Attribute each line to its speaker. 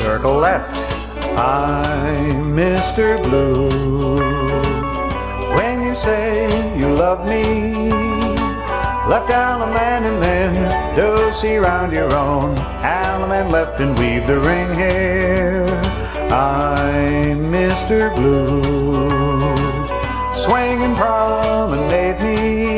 Speaker 1: circle left. I'm Mr. Blue. When you say you love me, left allemande and then do-si round your own. Allemande left and weave the ring here. I'm Mr. Blue. Swing and promenade me.